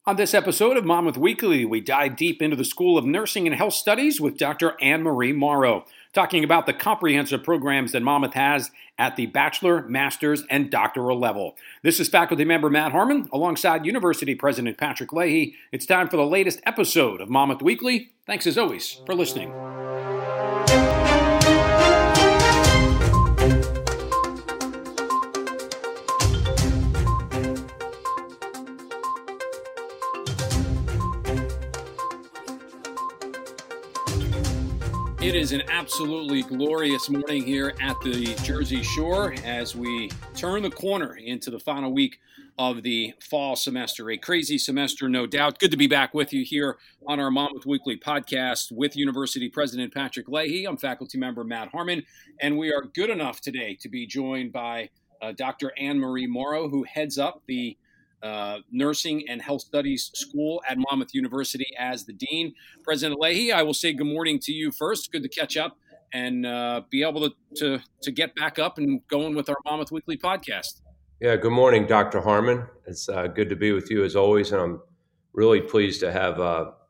On this episode of Monmouth Weekly, we dive deep into the School of Nursing and Health Studies with Dr. Anne-Marie Morrow, talking about the comprehensive programs that Monmouth has at the bachelor, master's, and doctoral level. This is faculty member Matt Harmon, alongside University President Patrick Leahy. It's time for the latest episode of Monmouth Weekly. Thanks as always for listening. It is an absolutely glorious morning here at the Jersey Shore as we turn the corner into the final week of the fall semester. A crazy semester, no doubt. Good to be back with you here on our Monmouth Weekly podcast with University President Patrick Leahy. I'm faculty member Matt Harmon, and we are good enough today to be joined by Dr. Anne-Marie Morrow, who heads up the Nursing and Health Studies School at Monmouth University as the Dean. President Leahy, I will say good morning to you first. Good to catch up and be able to get back up and going with our Monmouth Weekly podcast. Yeah, good morning, Dr. Harmon. It's good to be with you as always, and I'm really pleased to have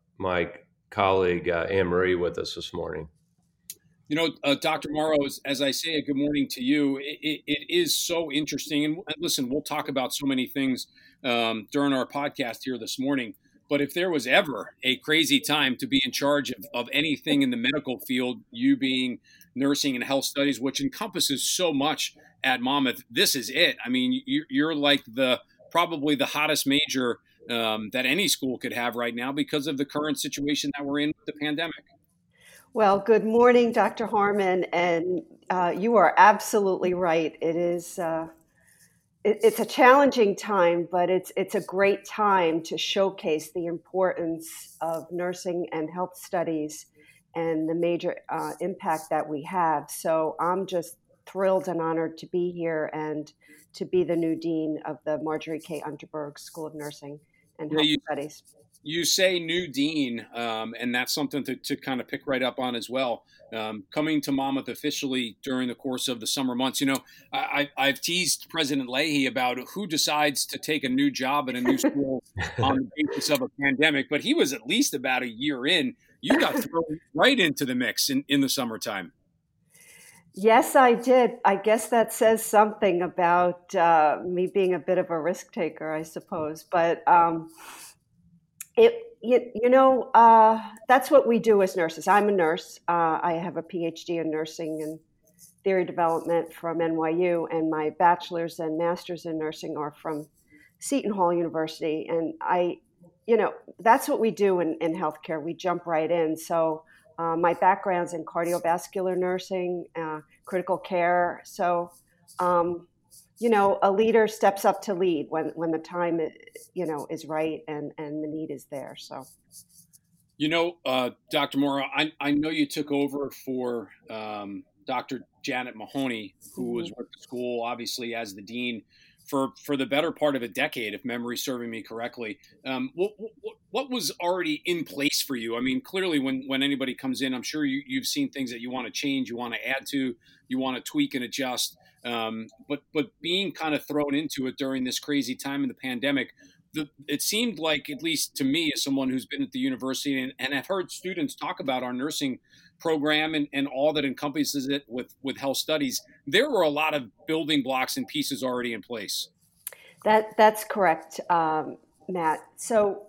my colleague Anne-Marie with us this morning. You know, Dr. Morrow, as I say, good morning to you. It is so interesting. And listen, we'll talk about so many things during our podcast here this morning. But if there was ever a crazy time to be in charge of anything in the medical field, you being nursing and health studies, which encompasses so much at Monmouth, this is it. I mean, you're like probably the hottest major that any school could have right now because of the current situation that we're in with the pandemic. Well, good morning, Dr. Harmon, and you are absolutely right. It is it's a challenging time, but it's a great time to showcase the importance of nursing and health studies and the major impact that we have. So I'm just thrilled and honored to be here and to be the new dean of the Marjorie K. Underberg School of Nursing and Health Studies. You say new dean, and that's something to kind of pick right up on as well. Coming to Monmouth officially during the course of the summer months. You know, I've teased President Leahy about who decides to take a new job at a new school on the basis of a pandemic, but he was at least about a year in. You got thrown right into the mix in the summertime. Yes, I did. I guess that says something about me being a bit of a risk taker, I suppose. But that's what we do as nurses. I'm a nurse. I have a PhD in nursing and theory development from NYU, and my bachelor's and master's in nursing are from Seton Hall University. And that's what we do in healthcare. We jump right in. So my background's in cardiovascular nursing, critical care. So, a leader steps up to lead when the time, is right and the need is there. So, Dr. Morrow, I know you took over for Dr. Janet Mahoney, who was with the school, obviously, as the dean for the better part of a decade, if memory's serving me correctly. What was already in place for you? I mean, clearly, when anybody comes in, I'm sure you've seen things that you want to change, you want to add to, you want to tweak and adjust. But being kind of thrown into it during this crazy time in the pandemic, it seemed like, at least to me, as someone who's been at the university and have heard students talk about our nursing program and all that encompasses it with health studies, there were a lot of building blocks and pieces already in place. That's correct, Matt. So,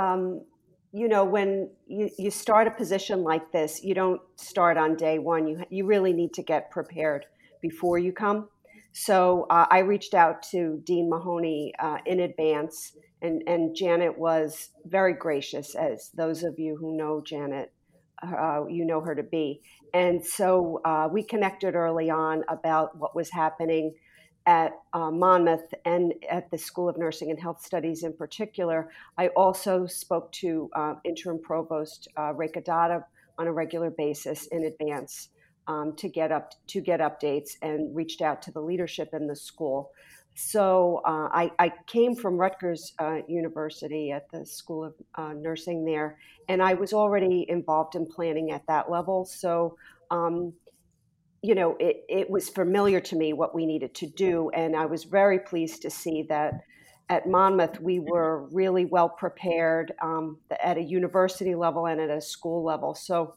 when you start a position like this, you don't start on day one. You really need to get prepared before you come. So I reached out to Dean Mahoney in advance, and Janet was very gracious, as those of you who know Janet, you know her to be. And so we connected early on about what was happening at Monmouth and at the School of Nursing and Health Studies in particular. I also spoke to Interim Provost Rekha Datta on a regular basis in advance to get updates, and reached out to the leadership in the school. So I came from Rutgers University at the School of Nursing there, and I was already involved in planning at that level. So, it was familiar to me what we needed to do, and I was very pleased to see that at Monmouth, we were really well prepared at a university level and at a school level. So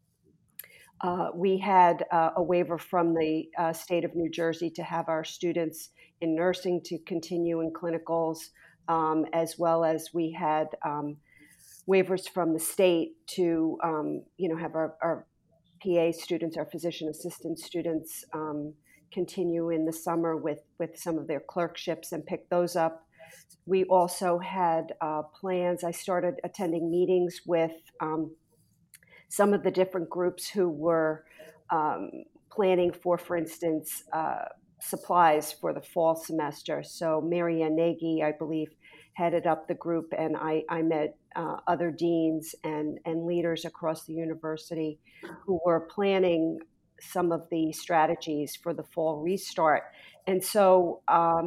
we had a waiver from the state of New Jersey to have our students in nursing to continue in clinicals, as well as we had waivers from the state to, have our PA students, our physician assistant students, continue in the summer with some of their clerkships and pick those up. We also had plans. I started attending meetings with some of the different groups who were planning for instance, supplies for the fall semester. So Mary Ann Nagy, I believe, headed up the group, and I met other deans and leaders across the university who were planning some of the strategies for the fall restart. And so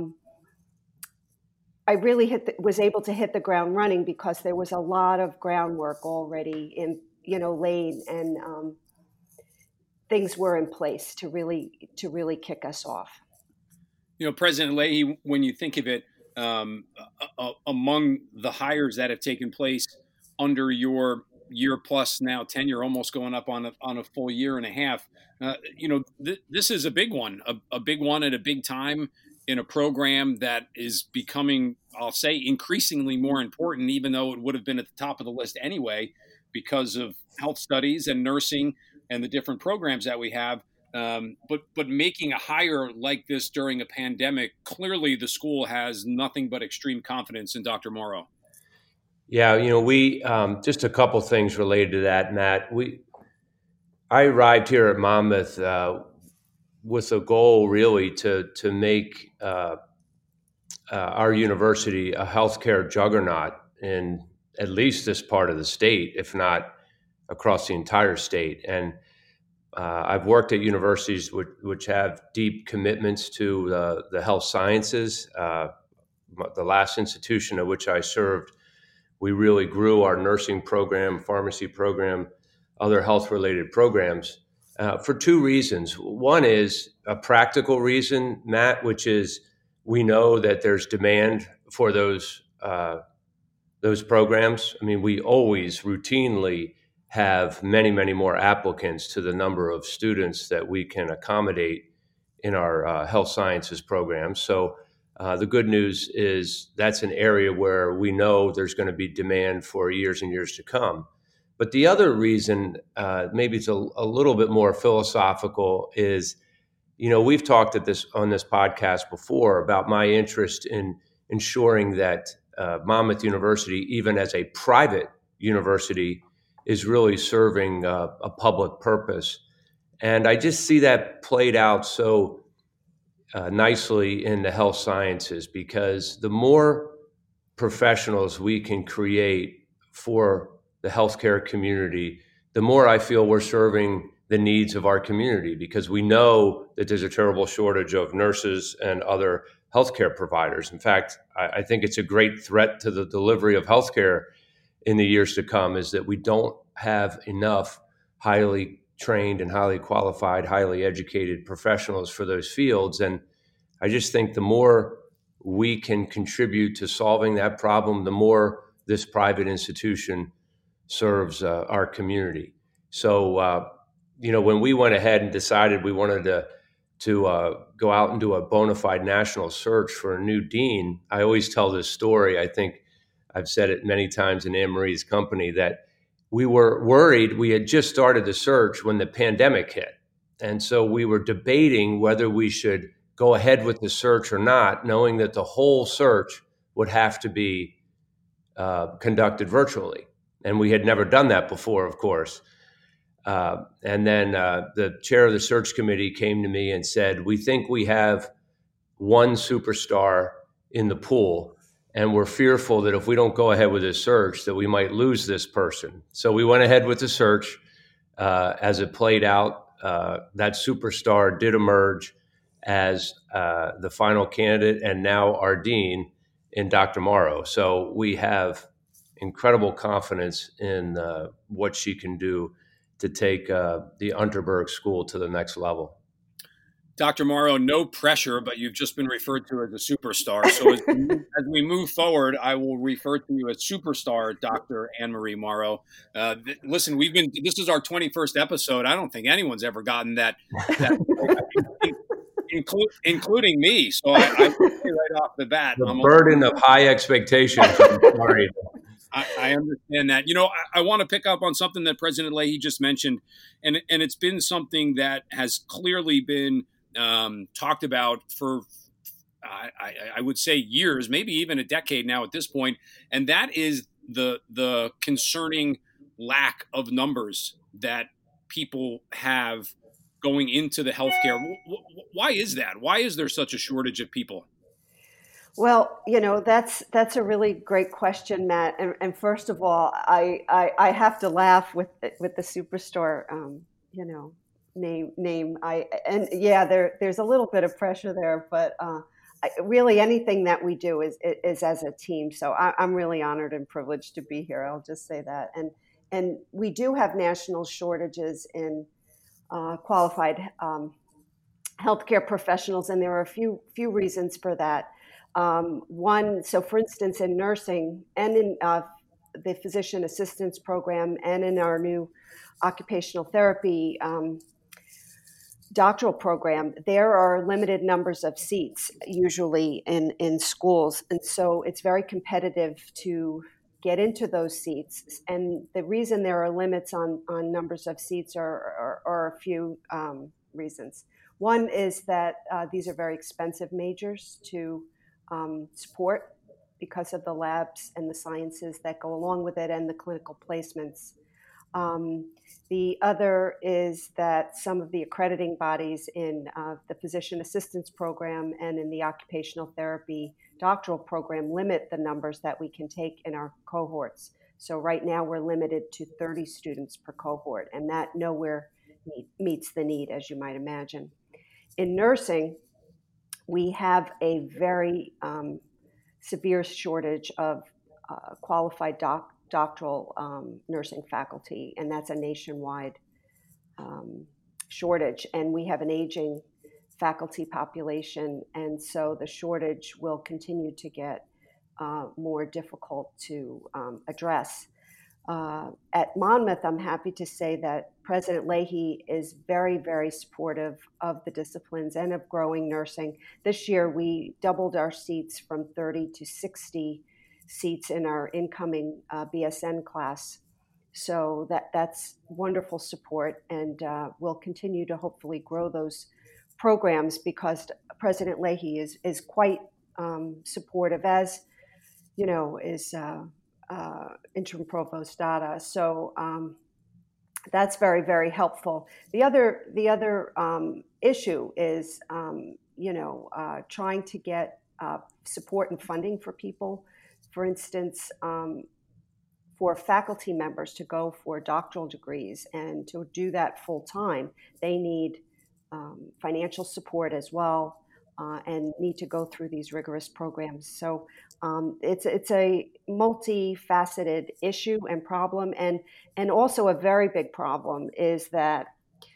I really was able to hit the ground running because there was a lot of groundwork already laid, and things were in place to really kick us off. President Leahy, when you think of it, among the hires that have taken place under your year plus now tenure, almost going up on a full year and a half, this is a big one at a big time in a program that is becoming, I'll say, increasingly more important, even though it would have been at the top of the list anyway, because of health studies and nursing and the different programs that we have. But making a hire like this during a pandemic, clearly the school has nothing but extreme confidence in Dr. Morrow. Yeah, we just a couple things related to that, Matt. I arrived here at Monmouth with a goal really to make our university a healthcare juggernaut in at least this part of the state, if not across the entire state. And I've worked at universities which have deep commitments to the health sciences. The last institution at which I served, we really grew our nursing program, pharmacy program, other health-related programs for two reasons. One is a practical reason, Matt, which is we know that there's demand for those programs. I mean, we always routinely have many, many more applicants to the number of students that we can accommodate in our health sciences programs. So the good news is that's an area where we know there's going to be demand for years and years to come. But the other reason, maybe it's a little bit more philosophical, is, we've talked on this podcast before about my interest in ensuring that Monmouth University, even as a private university, is really serving a public purpose. And I just see that played out so nicely in the health sciences, because the more professionals we can create for the healthcare community, the more I feel we're serving the needs of our community, because we know that there's a terrible shortage of nurses and other healthcare providers. In fact, I think it's a great threat to the delivery of healthcare in the years to come, is that we don't have enough highly trained and highly qualified, highly educated professionals for those fields. And I just think the more we can contribute to solving that problem, the more this private institution serves our community. So, when we went ahead and decided we wanted to go out and do a bona fide national search for a new dean, I always tell this story. I think I've said it many times in Anne Marie's company, that we were worried. We had just started the search when the pandemic hit. And so we were debating whether we should go ahead with the search or not, knowing that the whole search would have to be conducted virtually. And we had never done that before, of course. And then the chair of the search committee came to me and said, we think we have one superstar in the pool, and we're fearful that if we don't go ahead with this search, that we might lose this person. So we went ahead with the search. As it played out, that superstar did emerge as the final candidate, and now our dean in Dr. Morrow. So we have incredible confidence in what she can do to take the Unterberg School to the next level. Dr. Morrow, no pressure, but you've just been referred to as a superstar. So as we move forward, I will refer to you as superstar, Dr. Anne-Marie Morrow. Listen, this is our 21st episode. I don't think anyone's ever gotten that including me. So I say right off the bat, the burden of high expectations. I'm sorry. I understand that. I want to pick up on something that President Leahy just mentioned, and it's been something that has clearly been talked about for, I would say, years, maybe even a decade now at this point, and that is the concerning lack of numbers that people have going into the healthcare. Why is that? Why is there such a shortage of people? Well, that's a really great question, Matt. And first of all, I have to laugh with the superstar, name. There's a little bit of pressure there, but really anything that we do is as a team. So I'm really honored and privileged to be here. I'll just say that. And we do have national shortages in qualified healthcare professionals, and there are a few reasons for that. So for instance, in nursing and in the physician assistance program and in our new occupational therapy doctoral program, there are limited numbers of seats usually in schools. And so it's very competitive to get into those seats. And the reason there are limits on numbers of seats are a few reasons. One is that these are very expensive majors to support because of the labs and the sciences that go along with it and the clinical placements. The other is that some of the accrediting bodies in the physician assistance program and in the occupational therapy doctoral program limit the numbers that we can take in our cohorts. So right now we're limited to 30 students per cohort, and that nowhere meets the need, as you might imagine. In nursing, we have a very severe shortage of qualified doctoral nursing faculty, and that's a nationwide shortage. And we have an aging faculty population, and so the shortage will continue to get more difficult to address. At Monmouth, I'm happy to say that President Leahy is very, very supportive of the disciplines and of growing nursing. This year, we doubled our seats from 30 to 60 seats in our incoming BSN class. So that's wonderful support, and we'll continue to hopefully grow those programs because President Leahy is quite supportive, as is Interim Provost Dada. So that's very, very helpful. The other issue is trying to get support and funding for people. For instance, for faculty members to go for doctoral degrees and to do that full time, they need financial support as well, and need to go through these rigorous programs. So it's a multifaceted issue and problem, and also a very big problem is that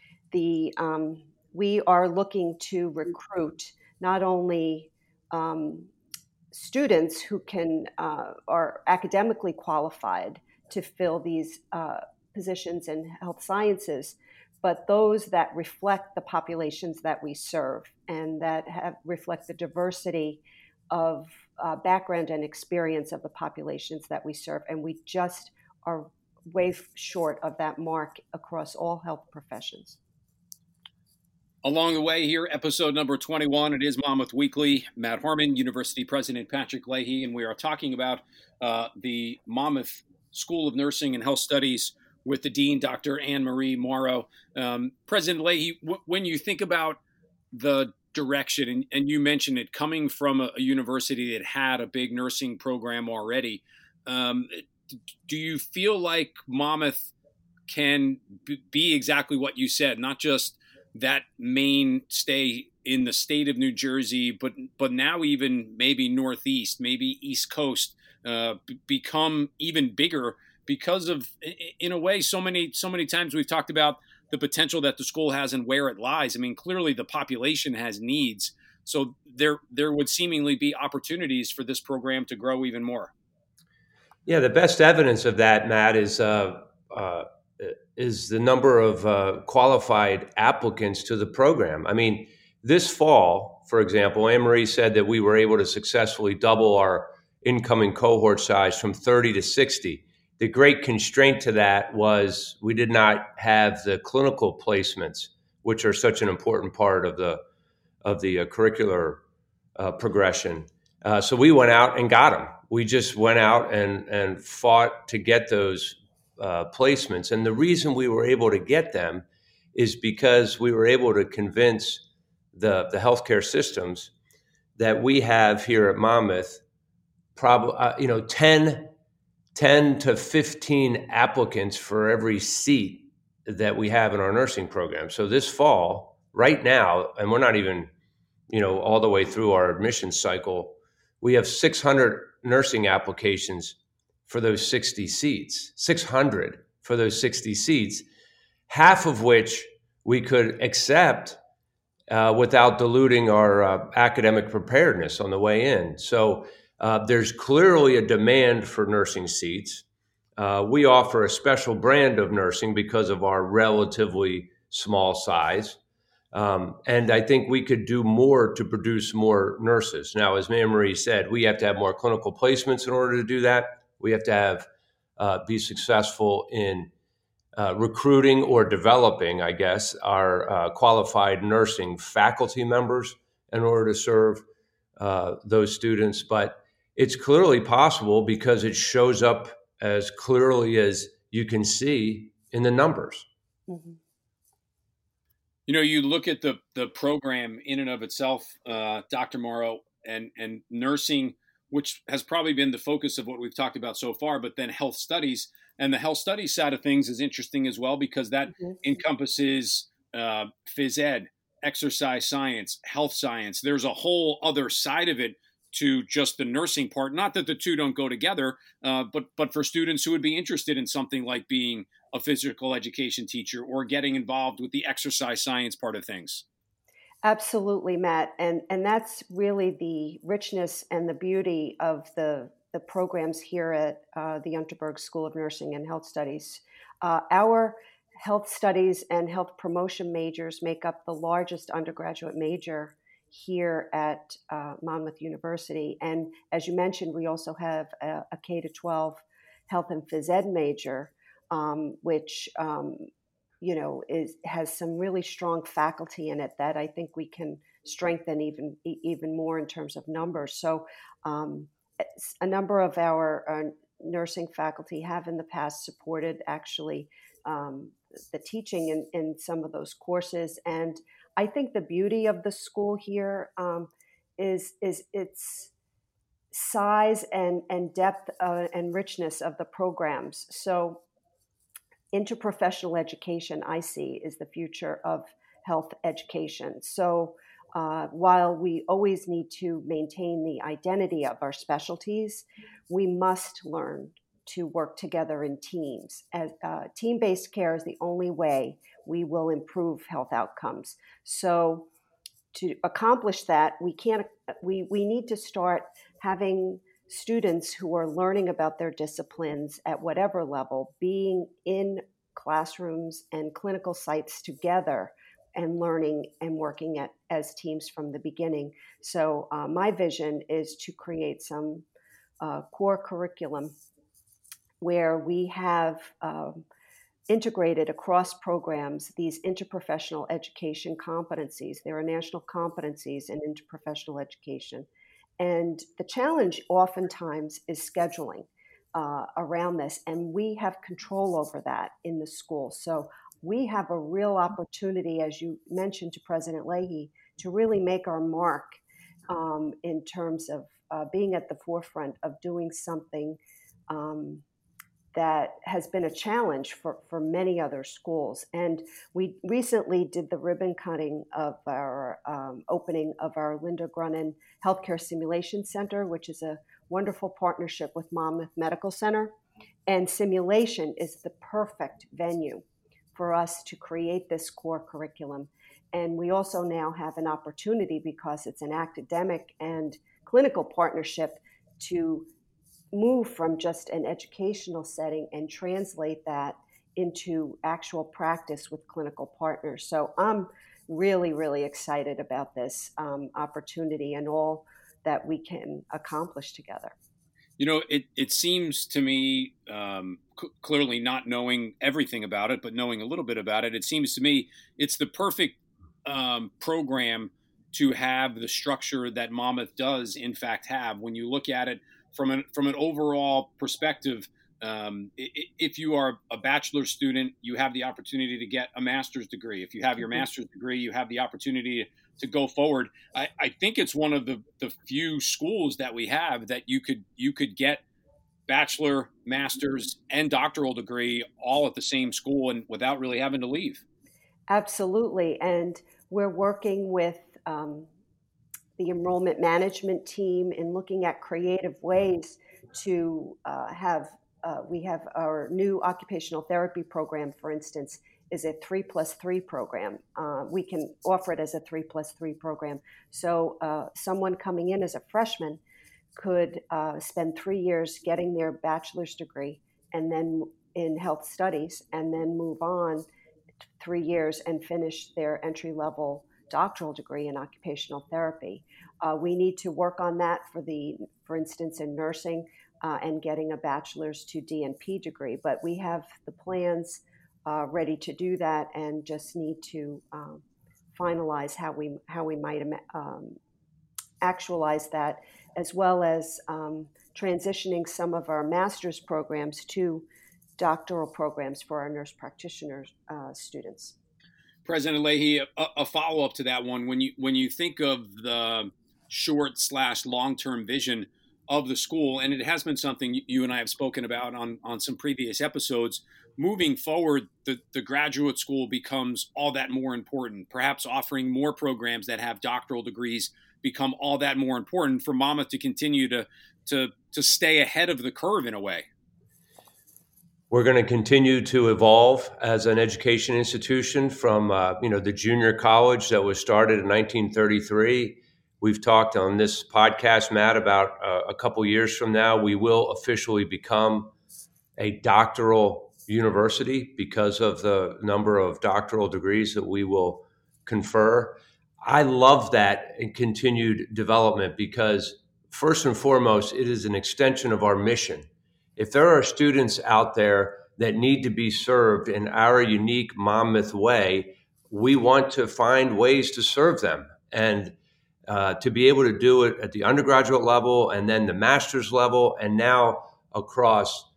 we are looking to recruit not only students who are academically qualified to fill these positions in health sciences, but those that reflect the populations that we serve and that reflect the diversity of background and experience of the populations that we serve. And we just are way short of that mark across all health professions. Along the way here, episode number 21, it is Monmouth Weekly. Matt Harmon, University President Patrick Leahy, and we are talking about the Monmouth School of Nursing and Health Studies with the Dean, Dr. Anne-Marie Morrow. President Leahy, when you think about the direction, and you mentioned it, coming from a university that had a big nursing program already, do you feel like Monmouth can be exactly what you said, not just that mainstay in the state of New Jersey, but now even maybe Northeast, maybe East Coast, become even bigger because of, in a way, so many times we've talked about the potential that the school has and where it lies. I mean, clearly the population has needs. So there would seemingly be opportunities for this program to grow even more. Yeah, the best evidence of that, Matt, is the number of qualified applicants to the program. I mean, this fall, for example, Anne Marie said that we were able to successfully double our incoming cohort size from 30 to 60. The great constraint to that was we did not have the clinical placements, which are such an important part of the curricular progression. So we went out and got them. We just went out and fought to get those placements. And the reason we were able to get them is because we were able to convince the healthcare systems that we have here at Monmouth probably 10 to 15 applicants for every seat that we have in our nursing program. So this fall, right now, and we're not even all the way through our admission cycle, we have 600 nursing applications for those 60 seats, 600 for those 60 seats, half of which we could accept without diluting our academic preparedness on the way in. So there's clearly a demand for nursing seats. We offer a special brand of nursing because of our relatively small size. And I think we could do more to produce more nurses. Now, as Anne Marie said, we have to have more clinical placements in order to do that. We have to be successful in recruiting or developing, I guess, our qualified nursing faculty members in order to serve those students. But it's clearly possible because it shows up as clearly as you can see in the numbers. Mm-hmm. You look at the program in and of itself, Dr. Morrow, and nursing, which has probably been the focus of what we've talked about so far, but then health studies. And the health studies side of things is interesting as well because that encompasses phys ed, exercise science, health science. There's a whole other side of it to just the nursing part. Not that the two don't go together, but for students who would be interested in something like being a physical education teacher or getting involved with the exercise science part of things. Absolutely, Matt. And that's really the richness and the beauty of the programs here at the Unterberg School of Nursing and Health Studies. Our health studies and health promotion majors make up the largest undergraduate major here at Monmouth University. And as you mentioned, we also have a K-12 health and phys ed major, which has some really strong faculty in it that I think we can strengthen even more in terms of numbers. So a number of our nursing faculty have in the past supported actually the teaching in some of those courses. And I think the beauty of the school here is its size and depth and richness of the programs. So interprofessional education, I see, is the future of health education. So while we always need to maintain the identity of our specialties, we must learn to work together in teams. As team-based care is the only way we will improve health outcomes. So to accomplish that, we need to start having students who are learning about their disciplines at whatever level, being in classrooms and clinical sites together and learning and working as teams from the beginning. So my vision is to create some core curriculum where we have integrated across programs these interprofessional education competencies. There are national competencies in interprofessional education. And the challenge oftentimes is scheduling around this, and we have control over that in the school. So we have a real opportunity, as you mentioned to President Leahy, to really make our mark in terms of being at the forefront of doing something that has been a challenge for many other schools. And we recently did the ribbon cutting of our opening of our Linda Grunin Healthcare Simulation Center, which is a wonderful partnership with Monmouth Medical Center. And simulation is the perfect venue for us to create this core curriculum. And we also now have an opportunity, because it's an academic and clinical partnership, to move from just an educational setting and translate that into actual practice with clinical partners. So I'm really, really excited about this opportunity and all that we can accomplish together. It seems to me, clearly not knowing everything about it, but knowing a little bit about it, it seems to me it's the perfect program to have the structure that Monmouth does, in fact, have. When you look at it from an overall perspective, if you are a bachelor's student, you have the opportunity to get a master's degree. If you have your master's degree, you have the opportunity to go forward. I think it's one of the few schools that we have that you could get bachelor, master's, and doctoral degree all at the same school and without really having to leave. Absolutely. And we're working with the enrollment management team in looking at creative ways to we have our new occupational therapy program, for instance, is a 3+3 program. We can offer it as a 3+3 program. So someone coming in as a freshman could spend 3 years getting their bachelor's degree and then in health studies, and then move on 3 years and finish their entry-level doctoral degree in occupational therapy. We need to work on that for instance, in nursing and getting a bachelor's to DNP degree. But we have the plans ready to do that, and just need to finalize how we might actualize that, as well as transitioning some of our master's programs to doctoral programs for our nurse practitioner students. President Leahy, a follow-up to that one. When you think of the short/long-term vision of the school, and it has been something you and I have spoken about on some previous episodes, moving forward, the graduate school becomes all that more important. Perhaps offering more programs that have doctoral degrees become all that more important for Monmouth to continue to stay ahead of the curve in a way. We're going to continue to evolve as an education institution from, the junior college that was started in 1933. We've talked on this podcast, Matt, about a couple years from now, we will officially become a doctoral university because of the number of doctoral degrees that we will confer. I love that continued development because, first and foremost, it is an extension of our mission. If there are students out there that need to be served in our unique Monmouth way, we want to find ways to serve them. And to be able to do it at the undergraduate level and then the master's level, and now across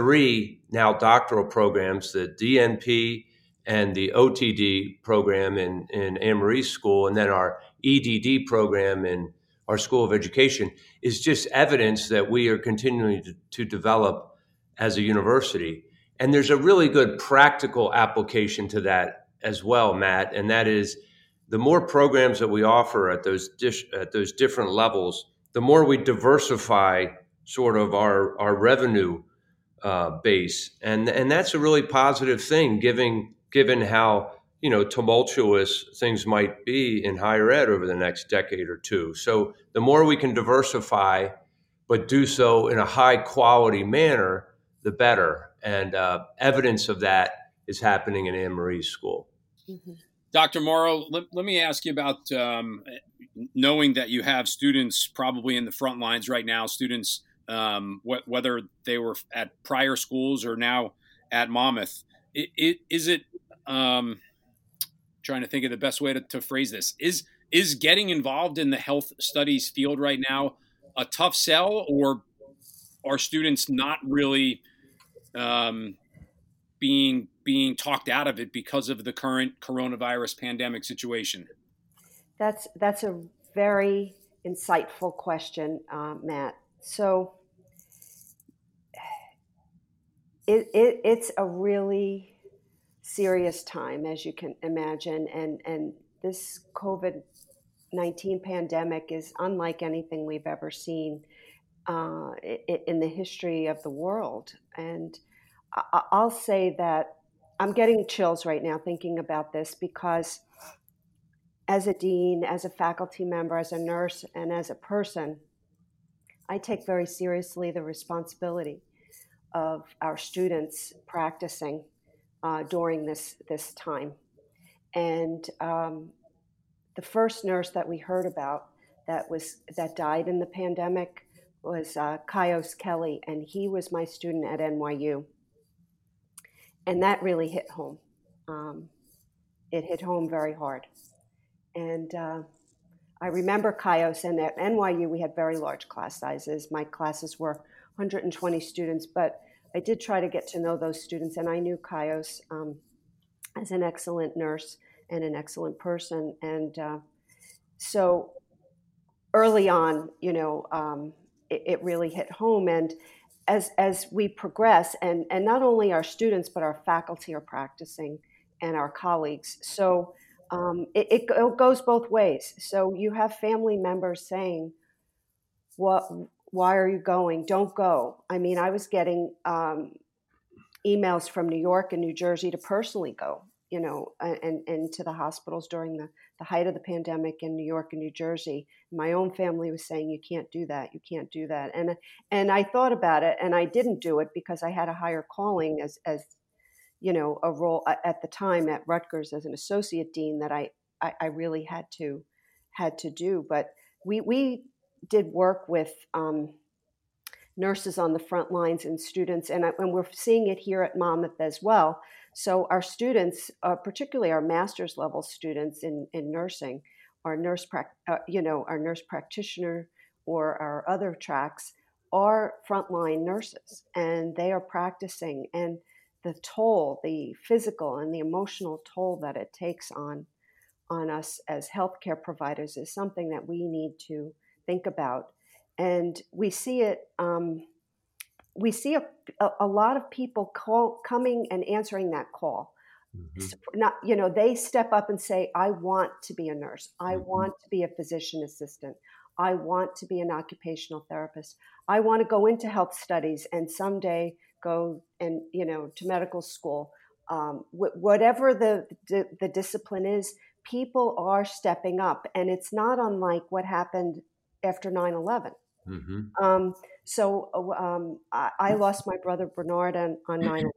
3 now doctoral programs, the DNP and the OTD program in Anne Marie School, and then our EDD program in our School of Education, is just evidence that we are continuing to develop as a university. And there's a really good practical application to that as well, Matt, and that is the more programs that we offer at those different levels, the more we diversify sort of our revenue base, and that's a really positive thing, given how tumultuous things might be in higher ed over the next decade or two. So the more we can diversify, but do so in a high quality manner, the better. And evidence of that is happening in Anne Marie's School. Mm-hmm. Dr. Morrow, let me ask you about knowing that you have students probably in the front lines right now, students, whether they were at prior schools or now at Monmouth. Is it trying to think of the best way to phrase this, is getting involved in the health studies field right now a tough sell, or are students not really being talked out of it because of the current coronavirus pandemic situation? That's a very insightful question, Matt. So it's a really serious time, as you can imagine, and this COVID-19 pandemic is unlike anything we've ever seen in the history of the world. And I'll say that I'm getting chills right now thinking about this because as a dean, as a faculty member, as a nurse, and as a person, I take very seriously the responsibility of our students practicing during this time. And the first nurse that we heard about that died in the pandemic was Kaios Kelly, and he was my student at NYU, and that really hit home. It hit home very hard, and I remember Kaios, and at NYU we had very large class sizes. My classes were 120 students, but I did try to get to know those students, and I knew Kaios as an excellent nurse and an excellent person, and so early on, it really hit home. And as we progress, and not only our students, but our faculty are practicing and our colleagues. So it goes both ways. So you have family members saying, why are you going? Don't go. I mean, I was getting emails from New York and New Jersey to personally go, and to the hospitals during the height of the pandemic in New York and New Jersey. My own family was saying, you can't do that. You can't do that. And I thought about it, and I didn't do it because I had a higher calling as a role at the time at Rutgers as an associate dean that I really had to do. But we did work with nurses on the front lines and students, and we're seeing it here at Monmouth as well. So our students, particularly our master's level students in nursing, our nurse practitioner or our other tracks are frontline nurses, and they are practicing. And the toll, the physical and the emotional toll that it takes on us as healthcare providers is something that we need to think about. And we see it. We see a lot of people coming and answering that call. Mm-hmm. They step up and say, "I want to be a nurse. I mm-hmm. want to be a physician assistant. I want to be an occupational therapist. I want to go into health studies and someday go and to medical school." Whatever the discipline is, people are stepping up, and it's not unlike what happened after 9/11. Mm-hmm. I lost my brother Bernard on 9/11,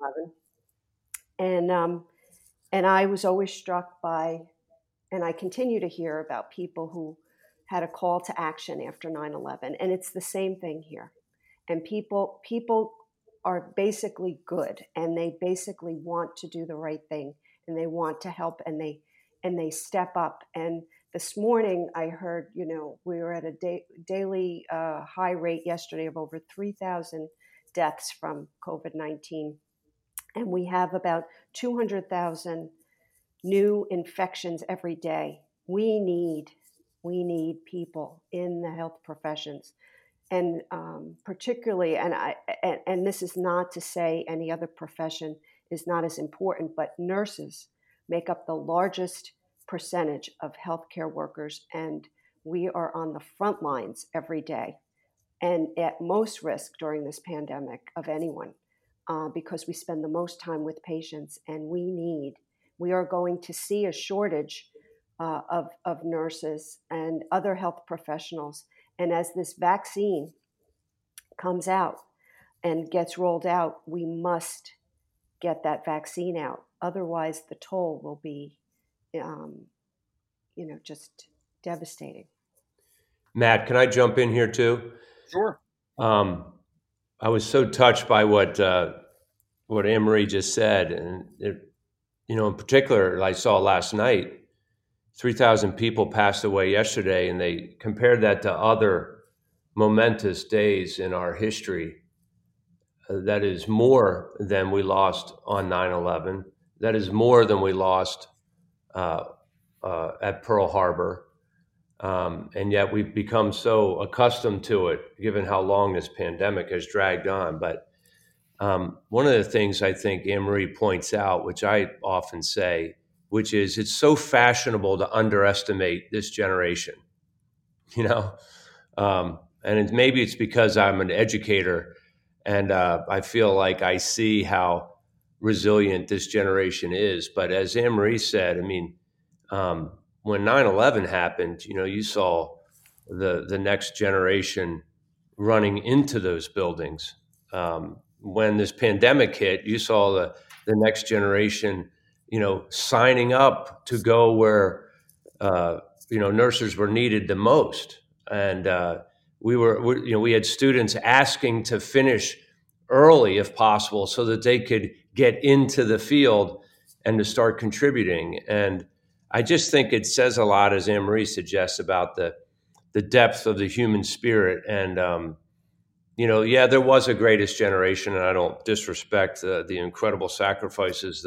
and I was always struck by, and I continue to hear about people who had a call to action after 9/11, and it's the same thing here. And people are basically good, and they basically want to do the right thing, and they want to help, and they step up. And this morning, I heard, we were at a daily high rate yesterday of over 3,000 deaths from COVID-19. And we have about 200,000 new infections every day. We need people in the health professions. And particularly, and this is not to say any other profession is not as important, but nurses make up the largest percentage of healthcare workers, and we are on the front lines every day and at most risk during this pandemic of anyone because we spend the most time with patients, and we are going to see a shortage of nurses and other health professionals. And as this vaccine comes out and gets rolled out, we must get that vaccine out. Otherwise, the toll will be just devastating. Matt, can I jump in here too? Sure. I was so touched by what Anne-Marie just said, and in particular, I saw last night, 3,000 people passed away yesterday, and they compared that to other momentous days in our history. That is more than we lost on 9/11. That is more than we lost at Pearl Harbor. And yet we've become so accustomed to it, given how long this pandemic has dragged on. But one of the things I think Anne-Marie points out, which I often say, which is it's so fashionable to underestimate this generation, and maybe it's because I'm an educator and I feel like I see how resilient this generation is. But as Anne Marie said, I mean, when 9/11 happened, you saw the next generation running into those buildings. When this pandemic hit, you saw the next generation, signing up to go where nurses were needed the most, and we had students asking to finish early if possible, so that they could get into the field and to start contributing. And I just think it says a lot, as Anne Marie suggests, about the depth of the human spirit. And there was a greatest generation, and I don't disrespect the incredible sacrifices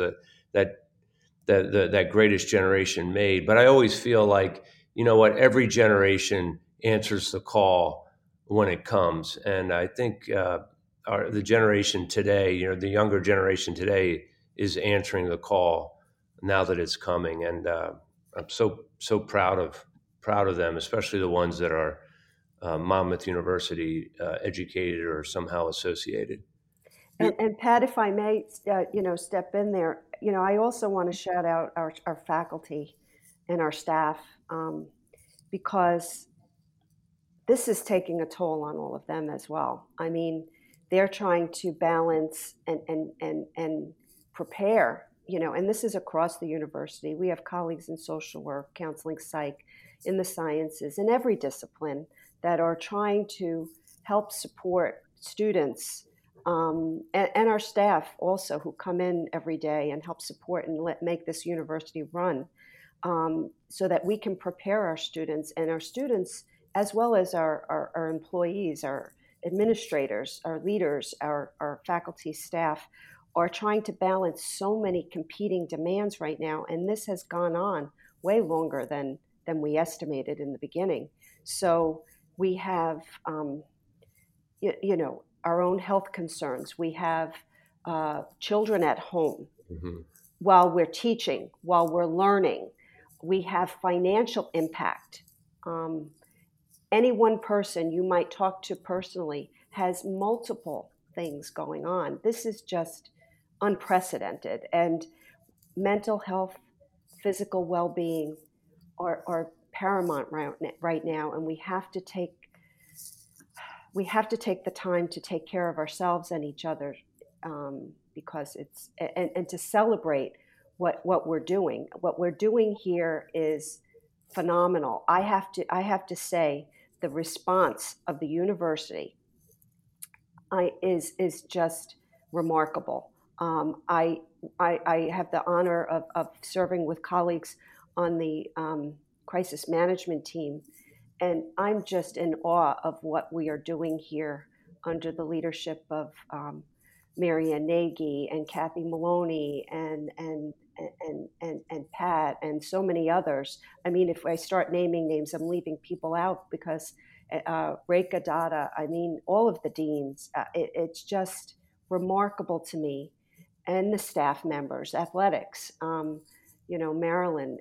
that greatest generation made. But I always feel like, every generation answers the call when it comes. And I think the generation today, the younger generation today, is answering the call now that it's coming. And I'm so proud of them, especially the ones that are Monmouth University educated or somehow associated. And Pat, if I may, step in there, I also want to shout out our faculty and our staff, because this is taking a toll on all of them as well. I mean, they're trying to balance and prepare, and this is across the university. We have colleagues in social work, counseling, psych, in the sciences, in every discipline, that are trying to help support students, and our staff also, who come in every day and help support and make this university run, so that we can prepare our students, as well as our employees, our administrators, our leaders, our faculty, staff, are trying to balance so many competing demands right now. And this has gone on way longer than we estimated in the beginning. So we have, our own health concerns. We have children at home while we're teaching, while we're learning. We have financial impact. Any one person you might talk to personally has multiple things going on. This is just unprecedented. And mental health, physical well-being are paramount right now, and we have to take the time to take care of ourselves and each other, because it's and to celebrate what we're doing. What we're doing here is phenomenal. I have to say, the response of the university is just remarkable. I have the honor of serving with colleagues on the crisis management team, and I'm just in awe of what we are doing here under the leadership of Marianne Nagy and Kathy Maloney and Pat and so many others. I mean, if I start naming names, I'm leaving people out, because Reka Dada, I mean, all of the deans, it's just remarkable to me, and the staff members, athletics, Marilyn.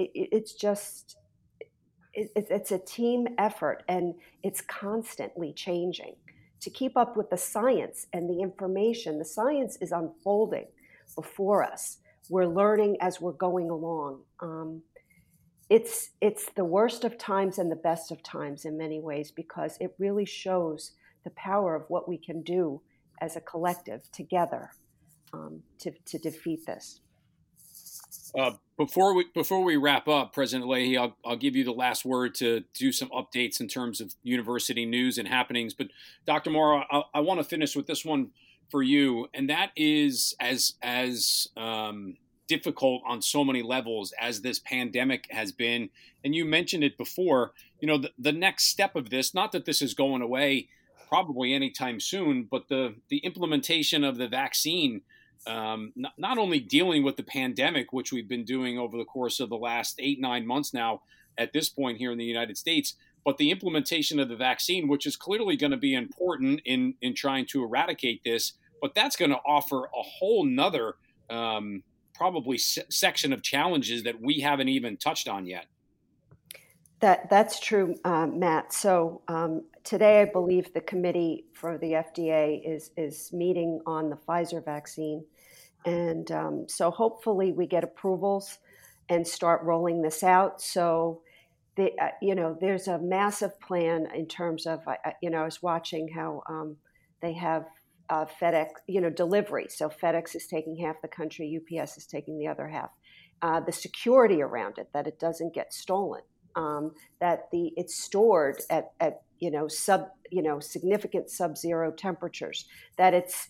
It's a team effort, and it's constantly changing to keep up with the science and the information. The science is unfolding before us. We're learning as we're going along. It's the worst of times and the best of times in many ways, because it really shows the power of what we can do as a collective together, to defeat this. Before we wrap up, President Leahy, I'll give you the last word to do some updates in terms of university news and happenings. But Dr. Morrow, I want to finish with this one for you, and that is as difficult on so many levels as this pandemic has been. And you mentioned it before, the next step of this, not that this is going away probably anytime soon, but the implementation of the vaccine, not only dealing with the pandemic, which we've been doing over the course of the last 8-9 months now at this point here in the United States, but the implementation of the vaccine, which is clearly going to be important in trying to eradicate this, but that's going to offer a whole nother probably section of challenges that we haven't even touched on yet. That's true, Matt. So today, I believe the committee for the FDA is meeting on the Pfizer vaccine, And so hopefully we get approvals and start rolling this out. So there's a massive plan in terms of, I was watching how they have FedEx, delivery. So FedEx is taking half the country, UPS is taking the other half. The security around it, that it doesn't get stolen, that it's stored at significant sub-zero temperatures, that it's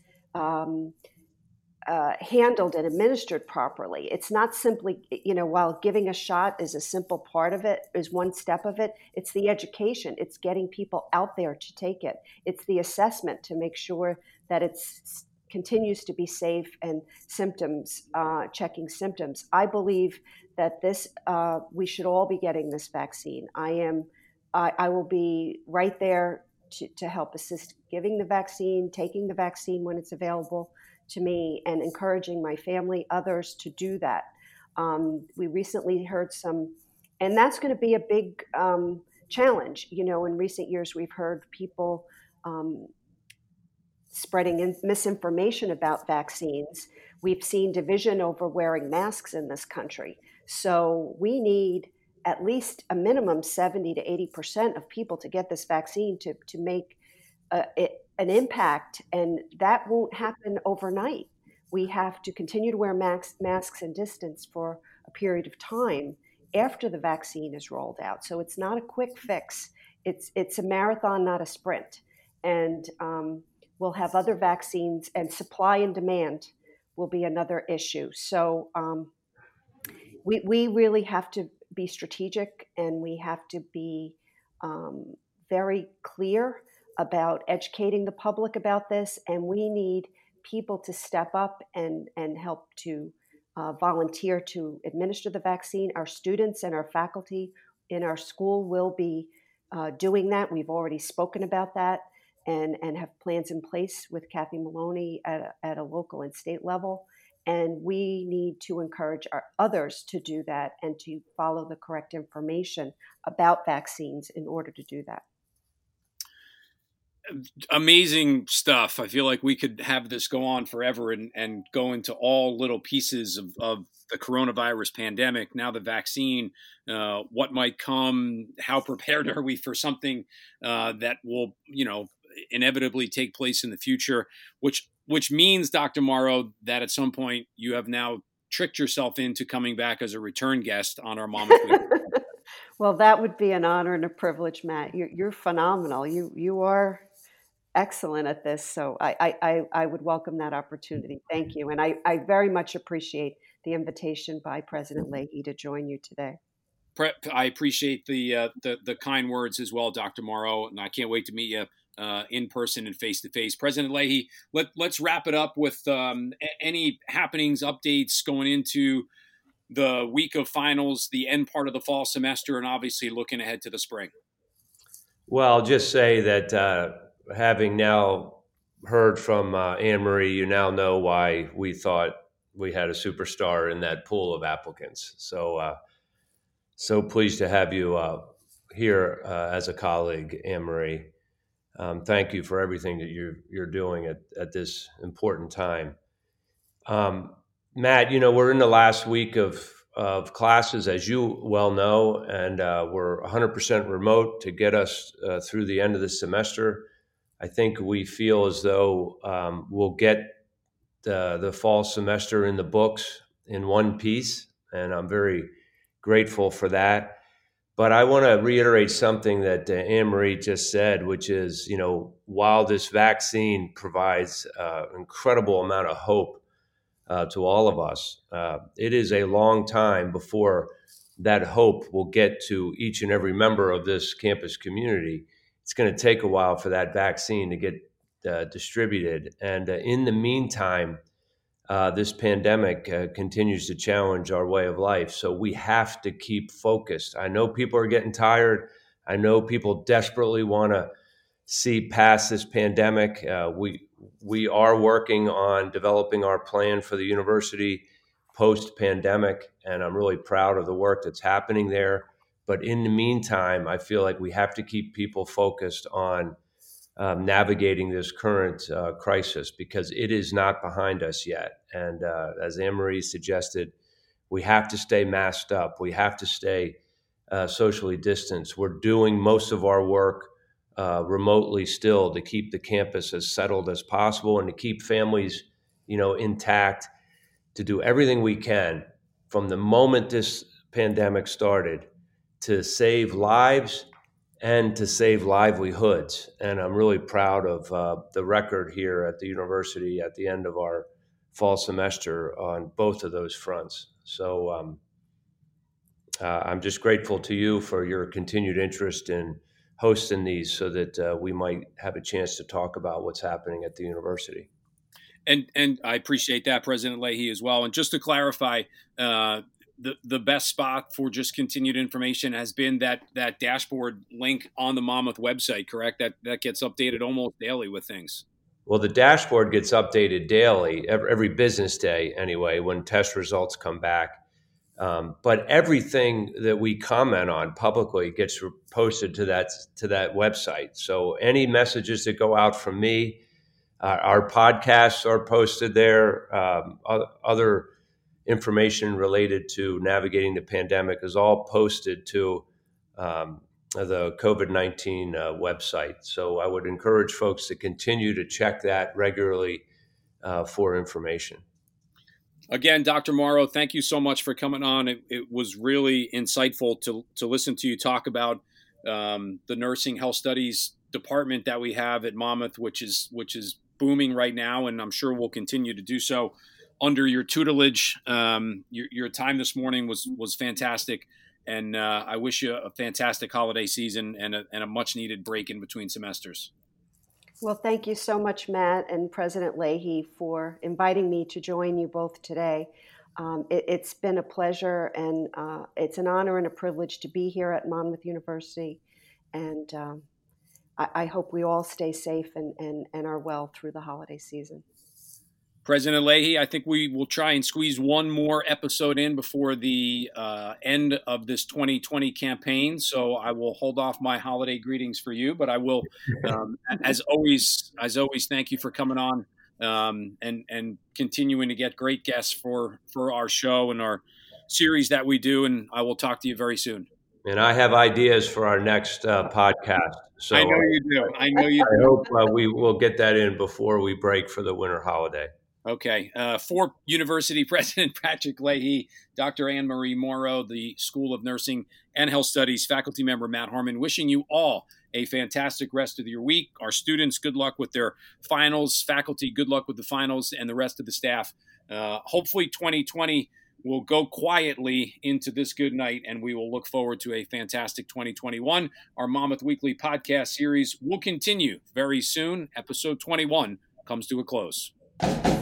handled and administered properly. It's not simply, while giving a shot is a simple part of it, is one step of it, it's the education. It's getting people out there to take it. It's the assessment to make sure that it continues to be safe, and checking symptoms. I believe that we should all be getting this vaccine. I will be right there to help assist giving the vaccine, taking the vaccine when it's available to me, and encouraging my family, others to do that. We recently heard and that's going to be a big challenge. In recent years, we've heard people spreading misinformation about vaccines. We've seen division over wearing masks in this country. So we need at least a minimum 70 to 80% of people to get this vaccine to make an impact, and that won't happen overnight. We have to continue to wear masks and distance for a period of time after the vaccine is rolled out. So it's not a quick fix. It's a marathon, not a sprint. And we'll have other vaccines, and supply and demand will be another issue. So we really have to be strategic, and we have to be very clear about educating the public about this, and we need people to step up and help to volunteer to administer the vaccine. Our students and our faculty in our school will be doing that. We've already spoken about that and have plans in place with Kathy Maloney at a local and state level. And we need to encourage others to do that and to follow the correct information about vaccines in order to do that. Amazing stuff. I feel like we could have this go on forever and go into all little pieces of the coronavirus pandemic. Now the vaccine, what might come, how prepared are we for something that will, inevitably take place in the future, which means, Dr. Morrow, that at some point you have now tricked yourself into coming back as a return guest on our Mama Queen. Well, that would be an honor and a privilege, Matt. You're phenomenal. You are excellent at this. So I would welcome that opportunity. Thank you. And I very much appreciate the invitation by President Leahy to join you today. I appreciate the kind words as well, Dr. Morrow, and I can't wait to meet you in person and face to face. President Leahy, let's wrap it up with any happenings, updates going into the week of finals, the end part of the fall semester, and obviously looking ahead to the spring. Well, I'll just say that having now heard from Anne Marie, you now know why we thought we had a superstar in that pool of applicants. So pleased to have you here as a colleague, Anne Marie. Thank you for everything that you're doing at this important time. Matt, we're in the last week of classes, as you well know, and we're 100% remote to get us through the end of the semester. I think we feel as though we'll get the fall semester in the books in one piece, and I'm very grateful for that. But I want to reiterate something that Anne Marie just said, which is, while this vaccine provides an incredible amount of hope to all of us, it is a long time before that hope will get to each and every member of this campus community. It's going to take a while for that vaccine to get distributed. And in the meantime, this pandemic continues to challenge our way of life. So we have to keep focused. I know people are getting tired. I know people desperately want to see past this pandemic. We are working on developing our plan for the university post-pandemic, and I'm really proud of the work that's happening there. But in the meantime, I feel like we have to keep people focused on navigating this current crisis, because it is not behind us yet. And as Anne-Marie suggested, we have to stay masked up. We have to stay socially distanced. We're doing most of our work remotely still to keep the campus as settled as possible and to keep families, intact, to do everything we can from the moment this pandemic started to save lives and to save livelihoods. And I'm really proud of the record here at the university at the end of our fall semester on both of those fronts. So I'm just grateful to you for your continued interest in hosting these so that we might have a chance to talk about what's happening at the university. And I appreciate that, President Leahy, as well. And just to clarify, the best spot for just continued information has been that dashboard link on the Monmouth website, correct? That gets updated almost daily with things. Well, the dashboard gets updated daily, every business day anyway, when test results come back. But everything that we comment on publicly gets posted to that website. So any messages that go out from me, our podcasts are posted there. Other information related to navigating the pandemic is all posted to the COVID-19 website. So I would encourage folks to continue to check that regularly for information. Again, Dr. Morrow, thank you so much for coming on. It was really insightful to listen to you talk about the nursing health studies department that we have at Monmouth, which is booming right now, and I'm sure will continue to do so under your tutelage. Your time this morning was fantastic, and I wish you a fantastic holiday season and a much needed break in between semesters. Well, thank you so much, Matt and President Leahy, for inviting me to join you both today. It's been a pleasure, and it's an honor and a privilege to be here at Monmouth University. And I hope we all stay safe and are well through the holiday season. President Leahy, I think we will try and squeeze one more episode in before the end of this 2020 campaign. So I will hold off my holiday greetings for you, but I will, as always, thank you for coming on and continuing to get great guests for our show and our series that we do. And I will talk to you very soon. And I have ideas for our next podcast. So I know you do. I hope we will get that in before we break for the winter holiday. Okay. For University President Patrick Leahy, Dr. Anne-Marie Morrow, the School of Nursing and Health Studies faculty member Matt Harmon, wishing you all a fantastic rest of your week. Our students, good luck with their finals. Faculty, good luck with the finals, and the rest of the staff. Hopefully 2020 will go quietly into this good night, and we will look forward to a fantastic 2021. Our Monmouth Weekly podcast series will continue very soon. Episode 21 comes to a close.